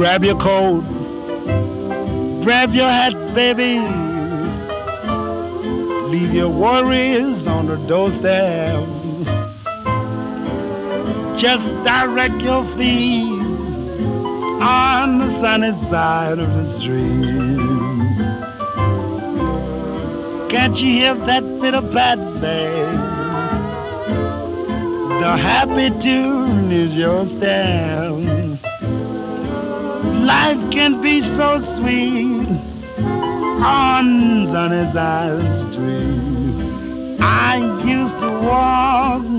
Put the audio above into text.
Grab your coat, grab your hat, baby. Leave your worries on the doorstep. Just direct your feet on the sunny side of the street. Can't you hear that pitter-pat, babe? The happy tune is your step. Life can be so sweet on sunny side of the street. I used to walk